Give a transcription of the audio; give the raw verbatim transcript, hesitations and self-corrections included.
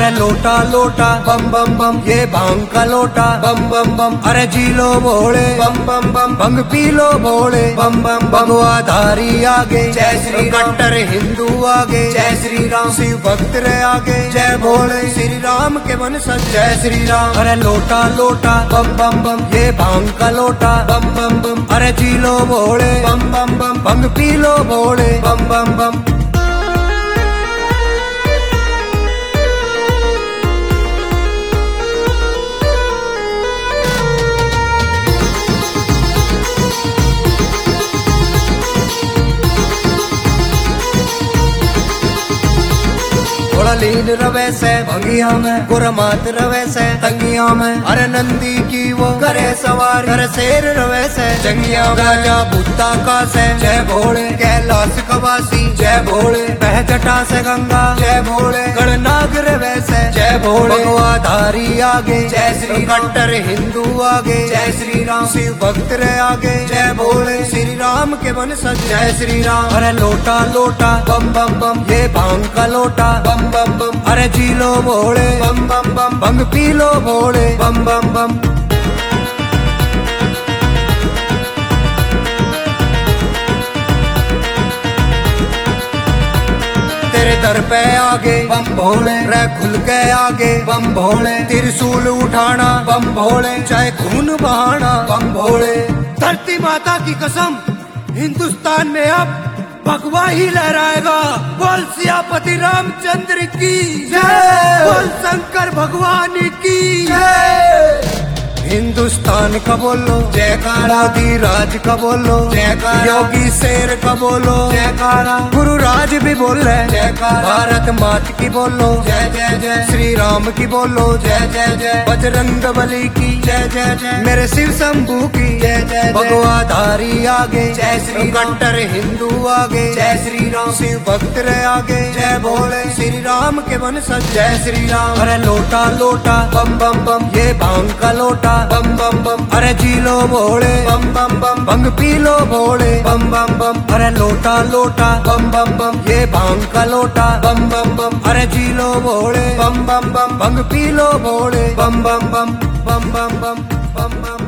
अरे लोटा लोटा बम बम बम, ये भांग का लोटा बम बम बम। अरे जी लो भोले बम बम बम, भंग पी लो भोले बम बम। भगवाधारी आगे जय श्री राम, कट्टर हिंदू आगे जय श्री राम, शिव भक्त रे आगे जय भोले, श्री राम के वंशज जय श्री राम। अरे लोटा लोटा बम बम बम, ये भांग का लोटा बम बम बम। अरे जी लो भोले बम बम बम, भंग पी लो भोले बम बम बम। थोड़ा लीन रवे से भंगिया में, गुरमात रवे से तंगिया में। अरे नंदी की वो करे सवारी, अरे शेर रवे से जंगिया में। राजा बुद्धा का से जय भोले, कैलाश कवासी जय भोले, बह जटा से गंगा जय भोले, गणनाग रवे से जय भोले। भगवाधारी आगे जय श्री, कट्टर हिंदू आगे जय श्री राम, शिव भक्त रे आगे जय भोले, श्री राम के वंशज जय श्री राम। अरे लोटा लोटा बम बम बम, ये भांग का लोटा बम बम बम। अरे जी लो भोले बम बम बम, भंग पी लो भोले बम बम बम। तेरे दर पे आगे बम भोले, रे खुल के आगे बम भोले, त्रिशूल उठाना बम भोले, चाहे खून बहाना बम भोले। धरती माता की कसम, हिंदुस्तान में अब भगवा ही लहराएगा। बोल सियापति रामचंद्र की जय, बोल शंकर भगवान की जय। हिंदुस्तान का बोलो जयकारा, मोदी राज का बोलो जयकारा, योगी शेर का बोलो जयकारा, गुरु राज भी बोल रहे जयकारा, भारत मात की बोलो जय जय जय, श्री राम की बोलो जय जय जय, बजरंग बली की जय जय जय, मेरे शिव शंभू की जय जय। भगवाधारी आगे जय श्री, कट्टर हिंदू आगे जय श्री राम, शिव भक्त रे आगे जय भोले, श्री राम के वंशज जय श्री राम। अरे लोटा लोटा बम बम बम, ये भांग का लोटा बम बम बम। अरे जी लो भोले बम बम बम, भंग पी लो भोले बम बम बम। अरे लोटा लोटा बम बम बम, ये भांग का लोटा बम बम बम। अरे जी लो भोले बम बम बम, भंग पी लो भोले बम बम बम बम बम बम बम बम।